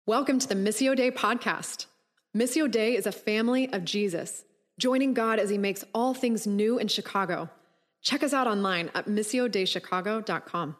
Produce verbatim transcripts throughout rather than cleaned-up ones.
Welcome to the Missio Dei podcast. Missio Dei is a family of Jesus, joining God as he makes all things new in Chicago. Check us out online at missio dei chicago dot com.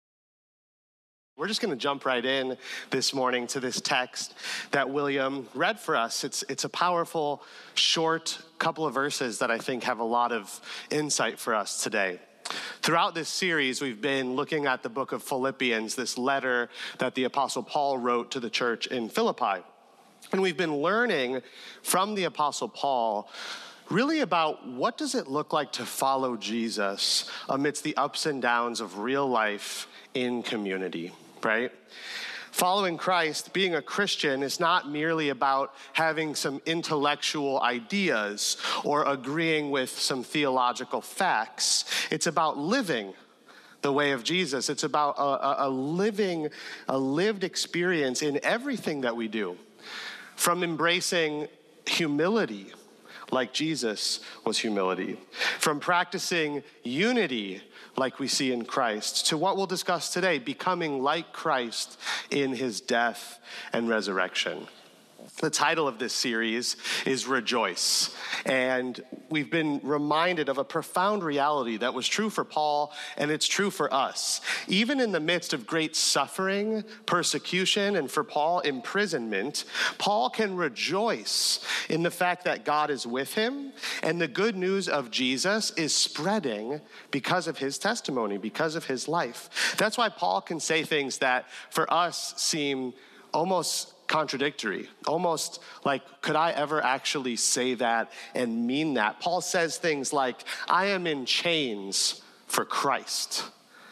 We're just going to jump right in this morning to this text that William read for us. It's, it's a powerful, short couple of verses that I think have a lot of insight for us today. Throughout this series, we've been looking at the book of Philippians, this letter that the Apostle Paul wrote to the church in Philippi. And we've been learning from the Apostle Paul really about what does it look like to follow Jesus amidst the ups and downs of real life in community, right? Following Christ, being a Christian, is not merely about having some intellectual ideas or agreeing with some theological facts. It's about living the way of Jesus. It's about a, a, a living, a lived experience in everything that we do. From embracing humility, like Jesus was humility, from practicing unity, like we see in Christ, to what we'll discuss today, becoming like Christ in his death and resurrection. The title of this series is Rejoice, and we've been reminded of a profound reality that was true for Paul, and it's true for us. Even in the midst of great suffering, persecution, and for Paul, imprisonment, Paul can rejoice in the fact that God is with him, and the good news of Jesus is spreading because of his testimony, because of his life. That's why Paul can say things that for us seem almost contradictory, almost like, could I ever actually say that and mean that? Paul says things like, I am in chains for Christ.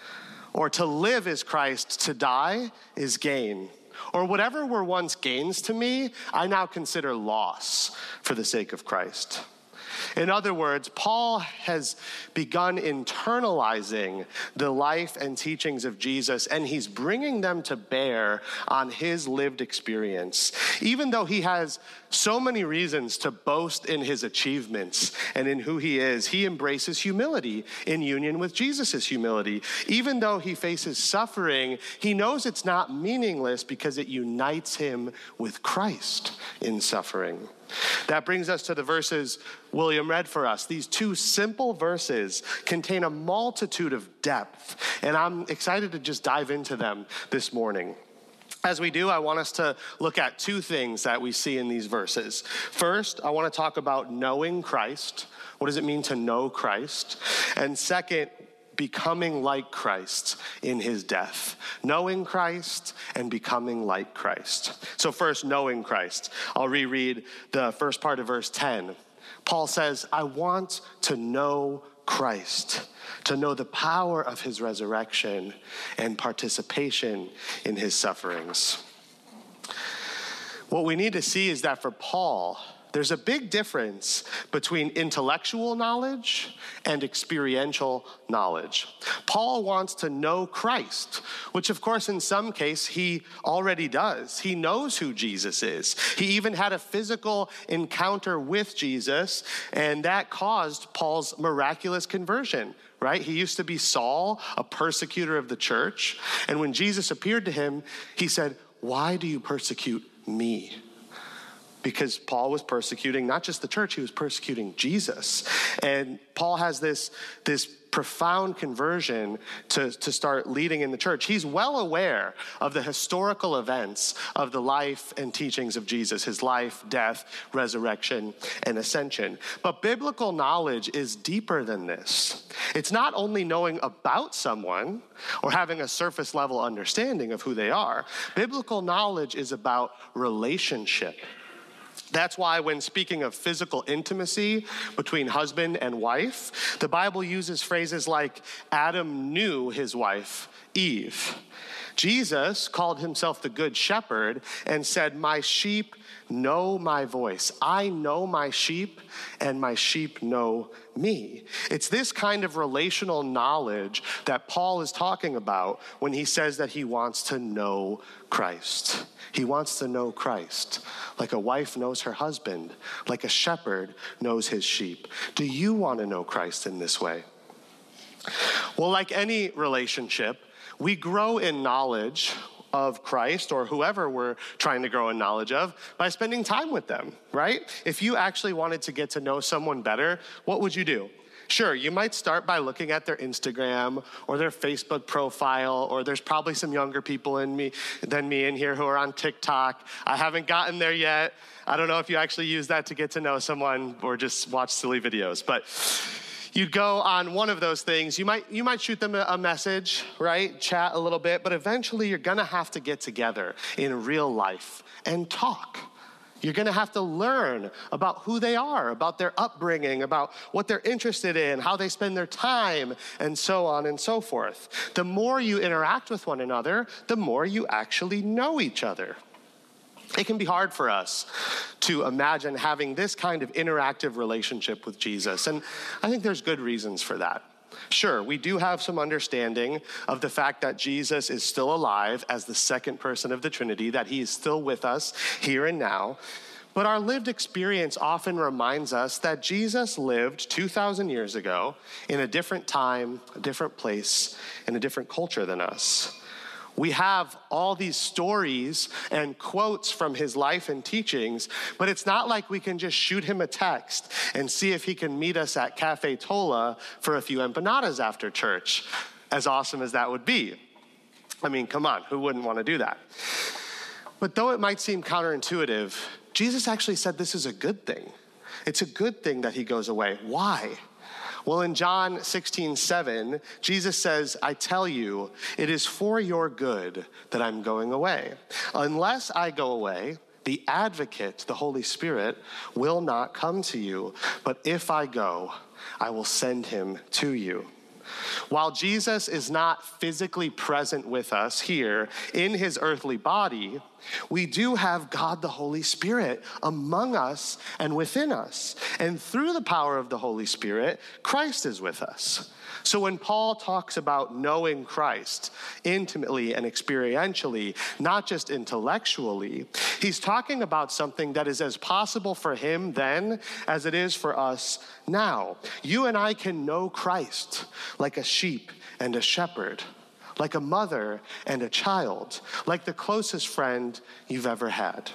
Or to live is Christ, to die is gain. Or whatever were once gains to me, I now consider loss for the sake of Christ. In other words, Paul has begun internalizing the life and teachings of Jesus, and he's bringing them to bear on his lived experience. Even though he has so many reasons to boast in his achievements and in who he is, he embraces humility in union with Jesus' humility. Even though he faces suffering, he knows it's not meaningless because it unites him with Christ in suffering. That brings us to the verses William read for us. These two simple verses contain a multitude of depth, and I'm excited to just dive into them this morning. As we do, I want us to look at two things that we see in these verses. First, I want to talk about knowing Christ. What does it mean to know Christ? And second, becoming like Christ in his death. Knowing Christ and becoming like Christ. So first, knowing Christ. I'll reread the first part of verse ten. Paul says, I want to know Christ, to know the power of his resurrection and participation in his sufferings. What we need to see is that for Paul, there's a big difference between intellectual knowledge and experiential knowledge. Paul wants to know Christ, which of course in some case he already does. He knows who Jesus is. He even had a physical encounter with Jesus, and that caused Paul's miraculous conversion, right? He used to be Saul, a persecutor of the church, and when Jesus appeared to him, he said, "Why do you persecute me?" Because Paul was persecuting not just the church, he was persecuting Jesus. And Paul has this, this profound conversion to, to start leading in the church. He's well aware of the historical events of the life and teachings of Jesus, his life, death, resurrection, and ascension. But biblical knowledge is deeper than this. It's not only knowing about someone or having a surface level understanding of who they are. Biblical knowledge is about relationship. That's why when speaking of physical intimacy between husband and wife, the Bible uses phrases like Adam knew his wife, Eve. Jesus called himself the good shepherd and said, my sheep know my voice. I know my sheep and my sheep know me. It's this kind of relational knowledge that Paul is talking about when he says that he wants to know Christ. He wants to know Christ like a wife knows her husband, like a shepherd knows his sheep. Do you want to know Christ in this way? Well, like any relationship, we grow in knowledge of Christ or whoever we're trying to grow in knowledge of by spending time with them, right? If you actually wanted to get to know someone better, what would you do? Sure, you might start by looking at their Instagram or their Facebook profile, or there's probably some younger people in me than me in here who are on TikTok. I haven't gotten there yet. I don't know if you actually use that to get to know someone or just watch silly videos, but you'd go on one of those things. You might you might shoot them a message, right? Chat a little bit, but eventually you're gonna have to get together in real life and talk. You're gonna have to learn about who they are, about their upbringing, about what they're interested in, how they spend their time, and so on and so forth. The more you interact with one another, the more you actually know each other. It can be hard for us to imagine having this kind of interactive relationship with Jesus, and I think there's good reasons for that. Sure, we do have some understanding of the fact that Jesus is still alive as the second person of the Trinity, that he is still with us here and now. But our lived experience often reminds us that Jesus lived two thousand years ago in a different time, a different place, in a different culture than us. We have all these stories and quotes from his life and teachings, but it's not like we can just shoot him a text and see if he can meet us at Cafe Tola for a few empanadas after church, as awesome as that would be. I mean, come on, who wouldn't want to do that? But though it might seem counterintuitive, Jesus actually said this is a good thing. It's a good thing that he goes away. Why? Well, in John sixteen seven, Jesus says, I tell you, it is for your good that I'm going away. Unless I go away, the advocate, the Holy Spirit, will not come to you. But if I go, I will send him to you. While Jesus is not physically present with us here in his earthly body, we do have God the Holy Spirit among us and within us. And through the power of the Holy Spirit, Christ is with us. So when Paul talks about knowing Christ intimately and experientially, not just intellectually, he's talking about something that is as possible for him then as it is for us now. You and I can know Christ like a sheep and a shepherd, like a mother and a child, like the closest friend you've ever had.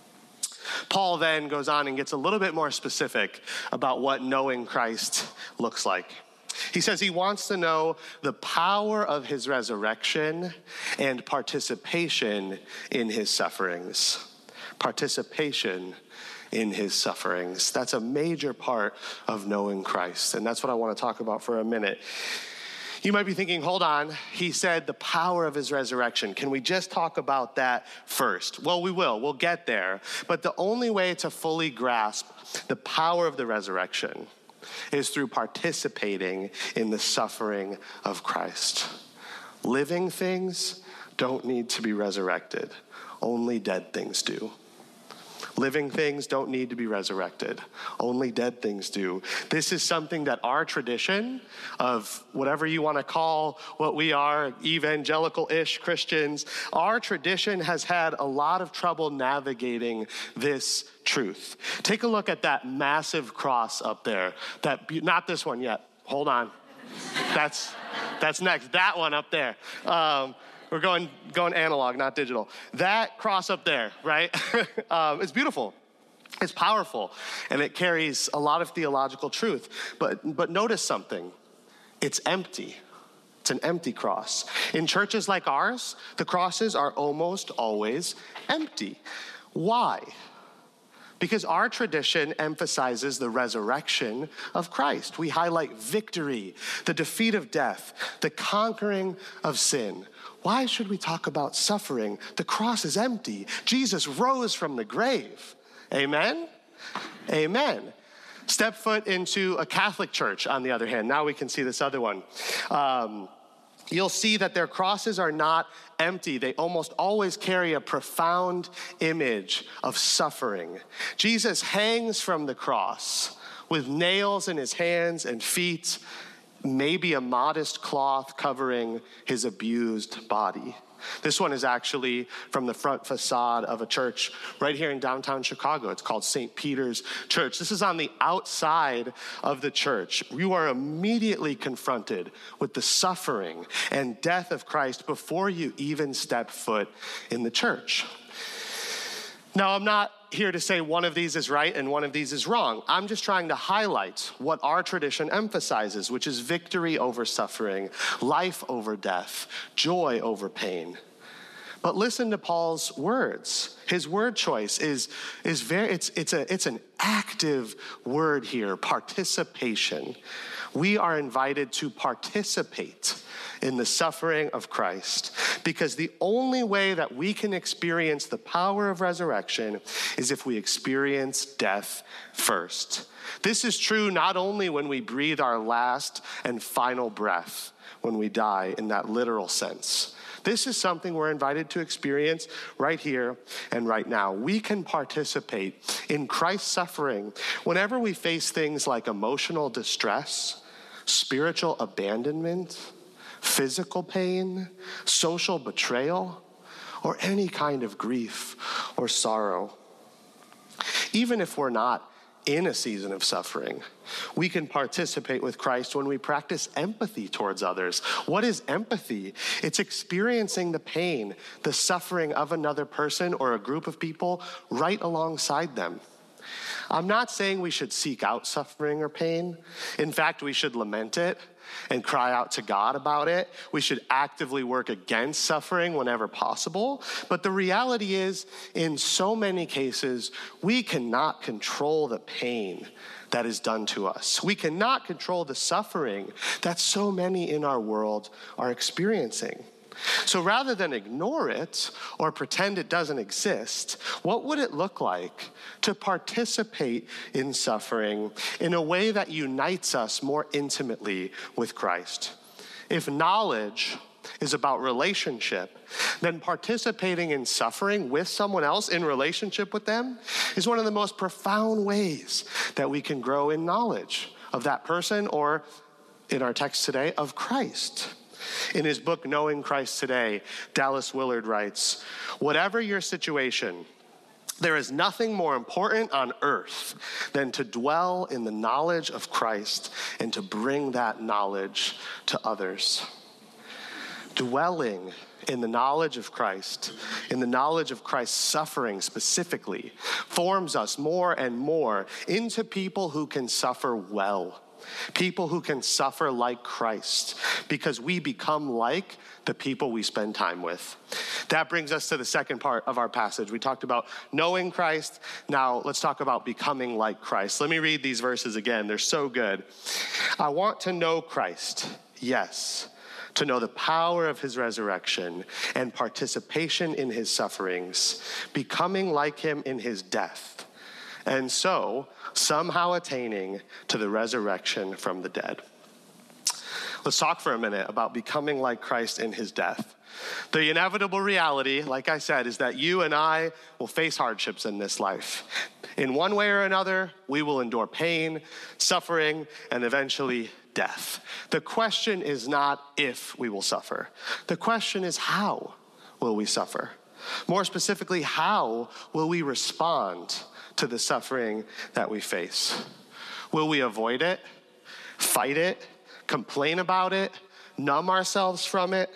Paul then goes on and gets a little bit more specific about what knowing Christ looks like. He says he wants to know the power of his resurrection and participation in his sufferings. Participation in his sufferings. That's a major part of knowing Christ, and that's what I want to talk about for a minute. You might be thinking, hold on, he said the power of his resurrection. Can we just talk about that first? Well, we will. We'll get there. But the only way to fully grasp the power of the resurrection is through participating in the suffering of Christ. Living things don't need to be resurrected. Only dead things do. Living things don't need to be resurrected. Only dead things do. This is something that our tradition of whatever you want to call what we are, evangelical-ish Christians, our tradition has had a lot of trouble navigating this truth. Take a look at that massive cross up there. That be- not this one yet. Hold on. That's that's next. That one up there. Um, We're going going analog, not digital. That cross up there, right? um, it's beautiful. It's powerful. And it carries a lot of theological truth. But but notice something. It's empty. It's an empty cross. In churches like ours, the crosses are almost always empty. Why? Because our tradition emphasizes the resurrection of Christ. We highlight victory, the defeat of death, the conquering of sin. Why should we talk about suffering? The cross is empty. Jesus rose from the grave. Amen? Amen. Step foot into a Catholic church, on the other hand. Now we can see this other one. Um, You'll see that their crosses are not empty. They almost always carry a profound image of suffering. Jesus hangs from the cross with nails in his hands and feet, maybe a modest cloth covering his abused body. This one is actually from the front facade of a church right here in downtown Chicago. It's called Saint Peter's Church. This is on the outside of the church. You are immediately confronted with the suffering and death of Christ before you even step foot in the church. Now, I'm not here to say one of these is right and one of these is wrong. I'm just trying to highlight what our tradition emphasizes, which is victory over suffering, life over death, joy over pain. But listen to Paul's words. His word choice is, is very, it's, it's, a, it's an active word here, participation. We are invited to participate in the suffering of Christ, because the only way that we can experience the power of resurrection is if we experience death first. This is true not only when we breathe our last and final breath, when we die in that literal sense. This is something we're invited to experience right here and right now. We can participate in Christ's suffering whenever we face things like emotional distress, spiritual abandonment, physical pain, social betrayal, or any kind of grief or sorrow. Even if we're not in a season of suffering, we can participate with Christ when we practice empathy towards others. What is empathy? It's experiencing the pain, the suffering of another person or a group of people right alongside them. I'm not saying we should seek out suffering or pain. In fact, we should lament it and cry out to God about it. We should actively work against suffering whenever possible. But the reality is, in so many cases, we cannot control the pain that is done to us. We cannot control the suffering that so many in our world are experiencing. So rather than ignore it or pretend it doesn't exist, what would it look like to participate in suffering in a way that unites us more intimately with Christ? If knowledge is about relationship, then participating in suffering with someone else in relationship with them is one of the most profound ways that we can grow in knowledge of that person, or in our text today, of Christ. In his book, Knowing Christ Today, Dallas Willard writes, "Whatever your situation, there is nothing more important on earth than to dwell in the knowledge of Christ and to bring that knowledge to others." Dwelling in the knowledge of Christ, in the knowledge of Christ's suffering specifically, forms us more and more into people who can suffer well. People who can suffer like Christ, because we become like the people we spend time with. That brings us to the second part of our passage. We talked about knowing Christ. Now let's talk about becoming like Christ. Let me read these verses again. They're so good. I want to know Christ, yes, to know the power of his resurrection and participation in his sufferings, becoming like him in his death, and so somehow attaining to the resurrection from the dead. Let's talk for a minute about becoming like Christ in his death. The inevitable reality, like I said, is that you and I will face hardships in this life. In one way or another, we will endure pain, suffering, and eventually death. The question is not if we will suffer. The question is, how will we suffer? More specifically, how will we respond to the suffering that we face? Will we avoid it, fight it, complain about it, numb ourselves from it?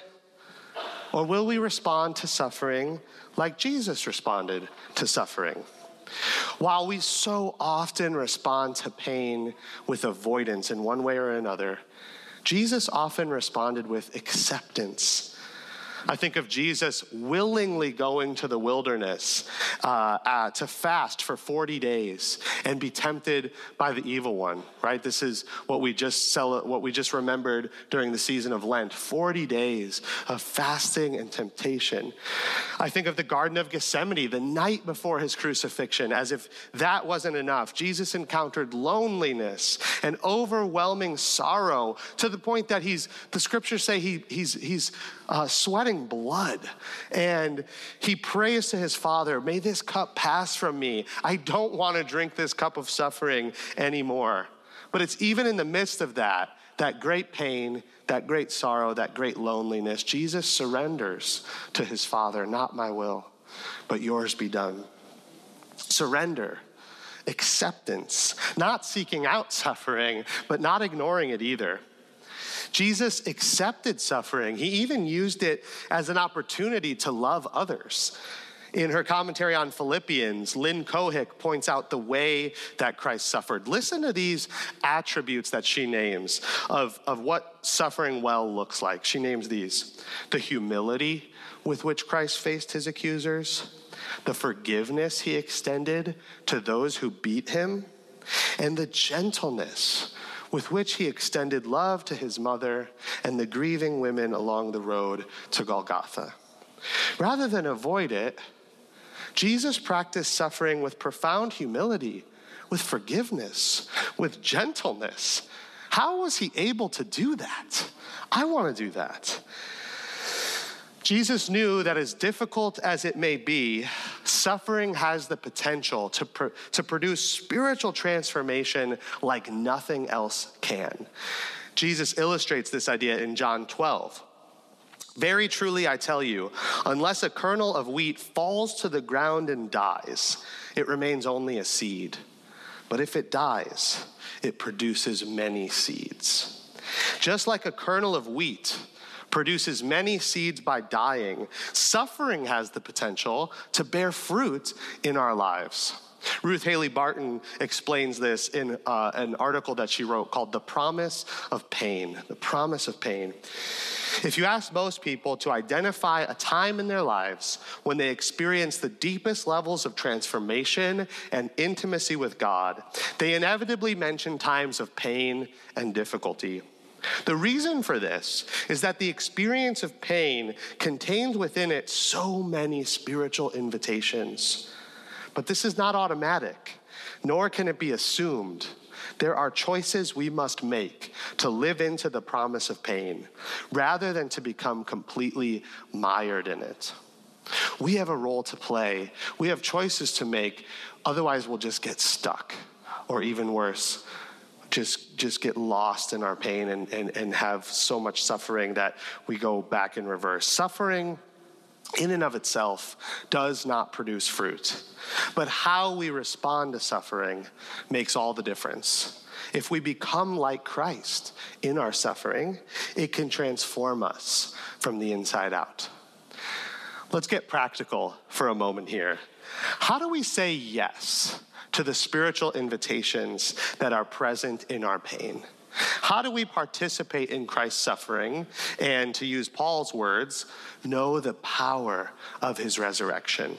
Or will we respond to suffering like Jesus responded to suffering? While we so often respond to pain with avoidance in one way or another, Jesus often responded with acceptance. I think of Jesus willingly going to the wilderness uh, uh, to fast for forty days and be tempted by the evil one, right? This is what we just cel- what we just remembered during the season of Lent, forty days of fasting and temptation. I think of the Garden of Gethsemane, the night before his crucifixion. As if that wasn't enough, Jesus encountered loneliness and overwhelming sorrow to the point that he's, the scriptures say he, he's, he's uh, sweating blood. And he prays to his Father, may this cup pass from me. I don't want to drink this cup of suffering anymore. But it's even in the midst of that, that great pain, that great sorrow, that great loneliness, Jesus surrenders to his Father, not my will, but yours be done. Surrender, acceptance, not seeking out suffering, but not ignoring it either. Jesus accepted suffering. He even used it as an opportunity to love others. In her commentary on Philippians, Lynn Cohick points out the way that Christ suffered. Listen to these attributes that she names of, of what suffering well looks like. She names these: the humility with which Christ faced his accusers, the forgiveness he extended to those who beat him, and the gentleness with which he extended love to his mother and the grieving women along the road to Golgotha. Rather than avoid it, Jesus practiced suffering with profound humility, with forgiveness, with gentleness. How was he able to do that? I want to do that. Jesus knew that as difficult as it may be, suffering has the potential to, pr- to produce spiritual transformation like nothing else can. Jesus illustrates this idea in John twelve. Very truly, I tell you, unless a kernel of wheat falls to the ground and dies, it remains only a seed. But if it dies, it produces many seeds. Just like a kernel of wheat produces many seeds by dying, suffering has the potential to bear fruit in our lives. Ruth Haley Barton explains this in uh, an article that she wrote called The Promise of Pain. The Promise of Pain. If you ask most people to identify a time in their lives when they experience the deepest levels of transformation and intimacy with God, they inevitably mention times of pain and difficulty. The reason for this is that the experience of pain contains within it so many spiritual invitations. But this is not automatic, nor can it be assumed. There are choices we must make to live into the promise of pain, rather than to become completely mired in it. We have a role to play. We have choices to make. Otherwise, we'll just get stuck, or even worse, just, just get lost in our pain and, and, and have so much suffering that we go back in reverse. Suffering in and of itself does not produce fruit, but how we respond to suffering makes all the difference. If we become like Christ in our suffering, it can transform us from the inside out. Let's get practical for a moment here. How do we say yes to the spiritual invitations that are present in our pain? How do we participate in Christ's suffering and, to use Paul's words, know the power of his resurrection?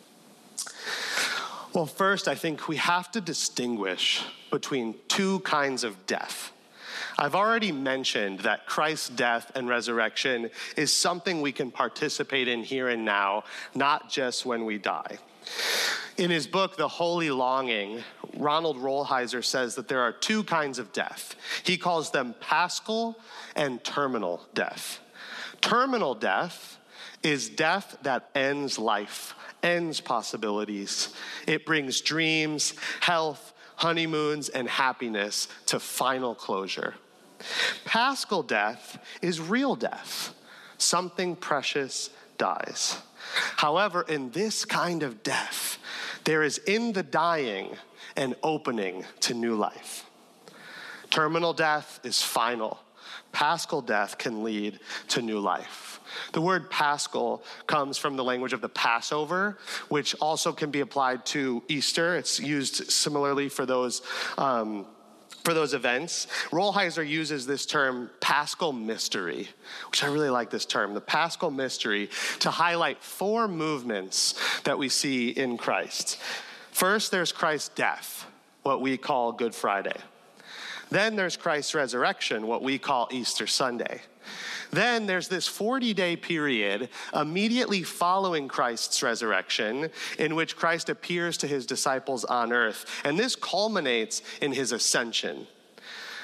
Well, first, I think we have to distinguish between two kinds of death. I've already mentioned that Christ's death and resurrection is something we can participate in here and now, not just when we die. In his book, The Holy Longing, Ronald Rolheiser says that there are two kinds of death. He calls them paschal and terminal death. Terminal death is death that ends life, ends possibilities. It brings dreams, health, honeymoons, and happiness to final closure. Paschal death is real death. Something precious dies. However, in this kind of death, there is in the dying an opening to new life. Terminal death is final. Paschal death can lead to new life. The word paschal comes from the language of the Passover, which also can be applied to Easter. It's used similarly for those um, for those events. Rolheiser uses this term paschal mystery, which I really like this term, the paschal mystery, to highlight four movements that we see in Christ. First, there's Christ's death, what we call Good Friday. Then there's Christ's resurrection, what we call Easter Sunday. Then there's this forty-day period immediately following Christ's resurrection in which Christ appears to his disciples on earth. And this culminates in his ascension.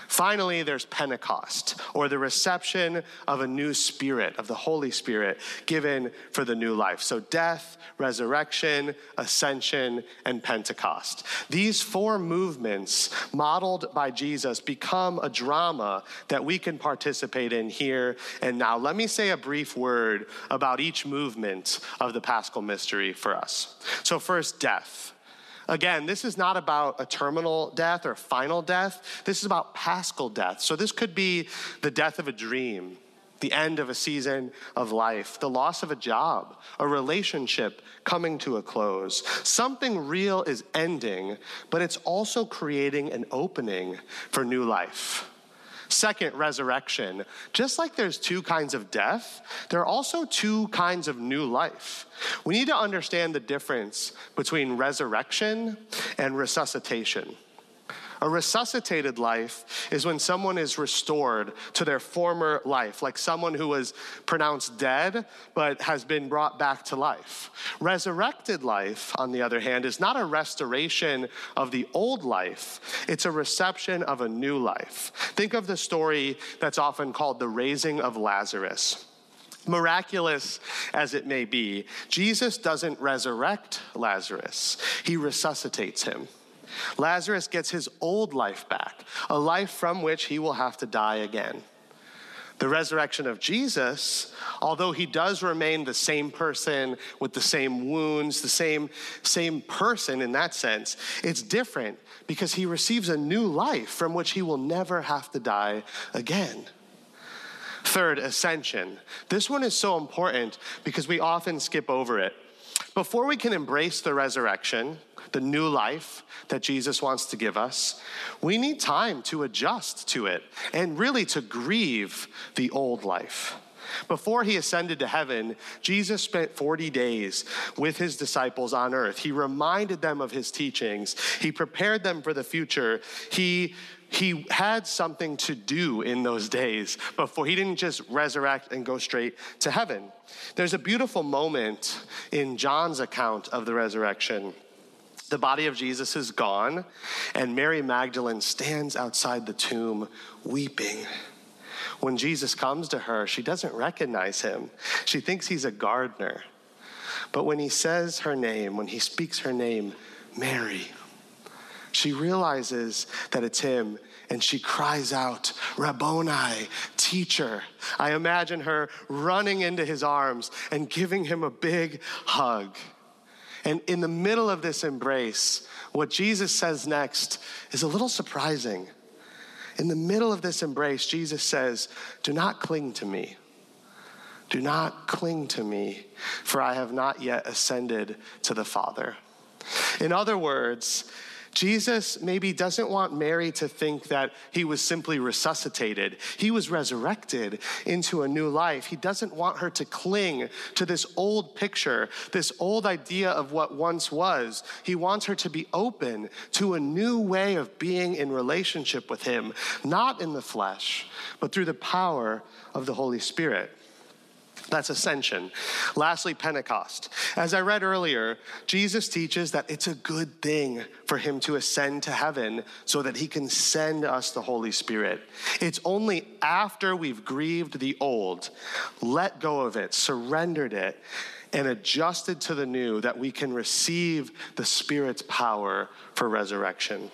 Finally, there's Pentecost, or the reception of a new spirit, of the Holy Spirit given for the new life. So death, resurrection, ascension, and Pentecost. These four movements modeled by Jesus become a drama that we can participate in here and now. Let me say a brief word about each movement of the Paschal mystery for us. So first, death. Again, this is not about a terminal death or final death. This is about paschal death. So this could be the death of a dream, the end of a season of life, the loss of a job, a relationship coming to a close. Something real is ending, but it's also creating an opening for new life. Second, resurrection. Just like there's two kinds of death, there are also two kinds of new life. We need to understand the difference between resurrection and resuscitation. A resuscitated life is when someone is restored to their former life, like someone who was pronounced dead but has been brought back to life. Resurrected life, on the other hand, is not a restoration of the old life. It's a reception of a new life. Think of the story that's often called the raising of Lazarus. Miraculous as it may be, Jesus doesn't resurrect Lazarus. He resuscitates him. Lazarus gets his old life back, a life from which he will have to die again. The resurrection of Jesus, although he does remain the same person with the same wounds, the same, same person in that sense, it's different because he receives a new life from which he will never have to die again. Third, ascension. This one is so important because we often skip over it. Before we can embrace the resurrection, the new life that Jesus wants to give us, we need time to adjust to it and really to grieve the old life. Before he ascended to heaven, Jesus spent forty days with his disciples on earth. He reminded them of his teachings. He prepared them for the future. He He had something to do in those days before. He didn't just resurrect and go straight to heaven. There's a beautiful moment in John's account of the resurrection. The body of Jesus is gone, and Mary Magdalene stands outside the tomb weeping. When Jesus comes to her, she doesn't recognize him. She thinks he's a gardener. But when he says her name, when he speaks her name, Mary, she realizes that it's him, and she cries out, Rabboni, teacher. I imagine her running into his arms and giving him a big hug. And in the middle of this embrace, what Jesus says next is a little surprising. In the middle of this embrace, Jesus says, do not cling to me. Do not cling to me, for I have not yet ascended to the Father. In other words, Jesus maybe doesn't want Mary to think that he was simply resuscitated. He was resurrected into a new life. He doesn't want her to cling to this old picture, this old idea of what once was. He wants her to be open to a new way of being in relationship with him, not in the flesh, but through the power of the Holy Spirit. That's ascension. Lastly, Pentecost. As I read earlier, Jesus teaches that it's a good thing for him to ascend to heaven so that he can send us the Holy Spirit. It's only after we've grieved the old, let go of it, surrendered it, and adjusted to the new that we can receive the Spirit's power for resurrection.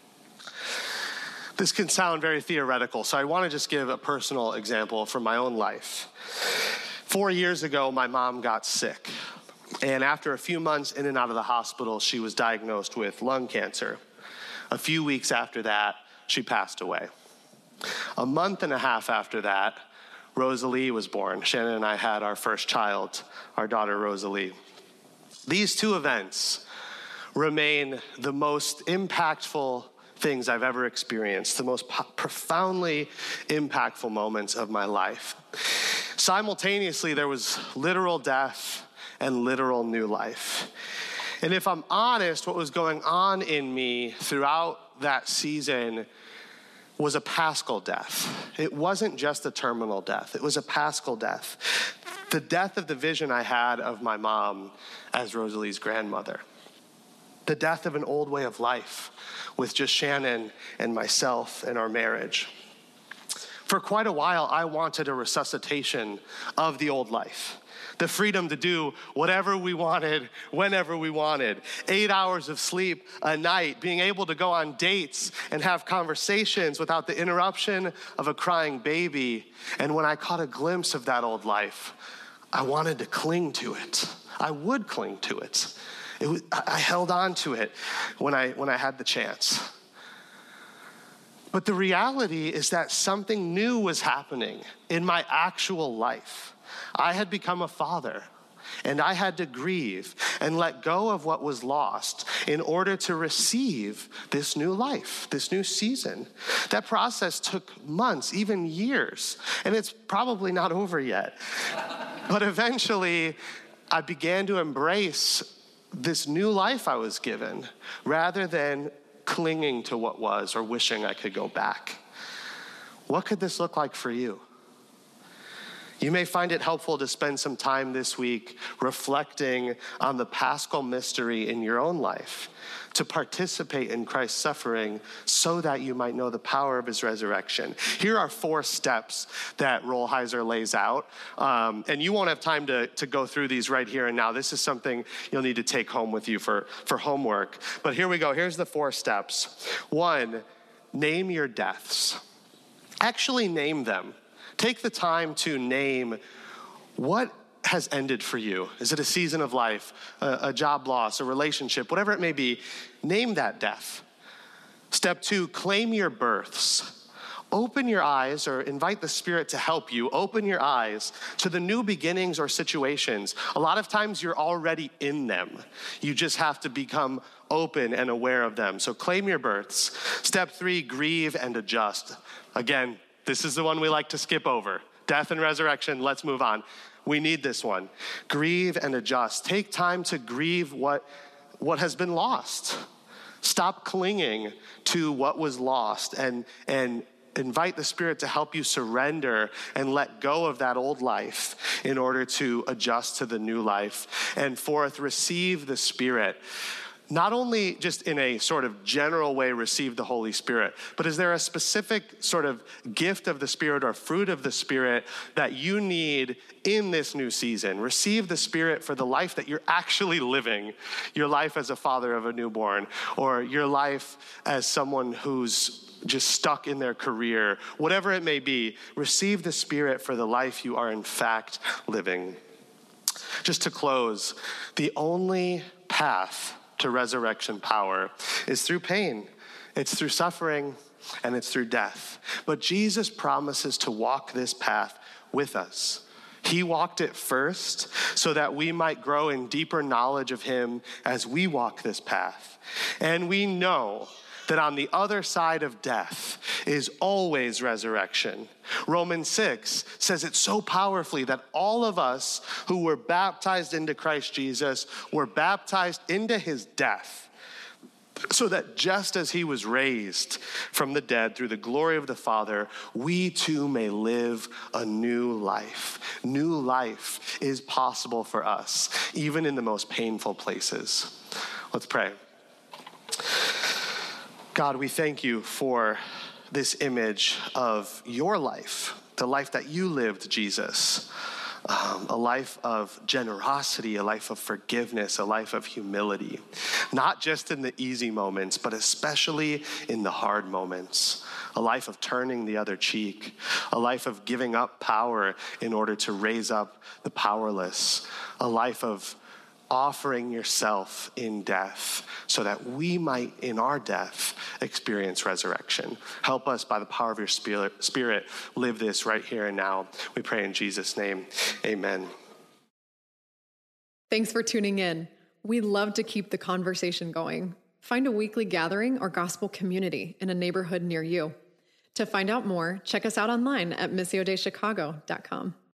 This can sound very theoretical, so I want to just give a personal example from my own life. Four years ago, my mom got sick, and after a few months in and out of the hospital, she was diagnosed with lung cancer. A few weeks after that, she passed away. A month and a half after that, Rosalie was born. Shannon and I had our first child, our daughter Rosalie. These two events remain the most impactful things I've ever experienced, the most po- profoundly impactful moments of my life. Simultaneously, there was literal death and literal new life. And if I'm honest, what was going on in me throughout that season was a paschal death. It wasn't just a terminal death. It was a paschal death. The death of the vision I had of my mom as Rosalie's grandmother. the death of an old way of life with just Shannon and myself and our marriage. For quite a while, I wanted a resuscitation of the old life. The freedom to do whatever we wanted, whenever we wanted. Eight hours of sleep a night, being able to go on dates and have conversations without the interruption of a crying baby. And when I caught a glimpse of that old life, I wanted to cling to it. I would cling to it. It was, I held on to it when I, when I had the chance. But the reality is that something new was happening in my actual life. I had become a father, and I had to grieve and let go of what was lost in order to receive this new life, this new season. That process took months, even years, and it's probably not over yet. But eventually, I began to embrace this new life I was given rather than clinging to what was or wishing I could go back. What could this look like for you? You may find it helpful to spend some time this week reflecting on the paschal mystery in your own life, to participate in Christ's suffering so that you might know the power of his resurrection. Here are four steps that Rolheiser lays out, um, and you won't have time to, to go through these right here and now. This is something you'll need to take home with you for, for homework. But here we go. Here's the four steps. One, name your deaths. Actually name them. Take the time to name what has ended for you. Is it a season of life, a, a job loss, a relationship, whatever it may be? Name that death. Step two, claim your births. Open your eyes, or invite the Spirit to help you. Open your eyes to the new beginnings or situations. A lot of times you're already in them. You just have to become open and aware of them. So claim your births. Step three, grieve and adjust. Again, this is the one we like to skip over. Death and resurrection, let's move on. We need this one. Grieve and adjust. Take time to grieve what, what has been lost. Stop clinging to what was lost and, and invite the Spirit to help you surrender and let go of that old life in order to adjust to the new life. And fourth, receive the Spirit. Not only just in a sort of general way receive the Holy Spirit, but is there a specific sort of gift of the Spirit or fruit of the Spirit that you need in this new season? Receive the Spirit for the life that you're actually living, your life as a father of a newborn, or your life as someone who's just stuck in their career, whatever it may be. Receive the Spirit for the life you are in fact living. Just to close, the only path to resurrection power is through pain. It's through suffering, and it's through death. But Jesus promises to walk this path with us. He walked it first so that we might grow in deeper knowledge of him as we walk this path. And we know that on the other side of death is always resurrection. Romans six says it so powerfully that all of us who were baptized into Christ Jesus were baptized into his death, so that just as he was raised from the dead through the glory of the Father, we too may live a new life. New life is possible for us, even in the most painful places. Let's pray. God, we thank you for this image of your life, the life that you lived, Jesus, um, a life of generosity, a life of forgiveness, a life of humility, not just in the easy moments, but especially in the hard moments, a life of turning the other cheek, a life of giving up power in order to raise up the powerless, a life of offering yourself in death so that we might, in our death, experience resurrection. Help us by the power of your spirit, spirit live this right here and now. We pray in Jesus' name, amen. Thanks for tuning in. We love to keep the conversation going. Find a weekly gathering or gospel community in a neighborhood near you. To find out more, check us out online at missio dei chicago dot com.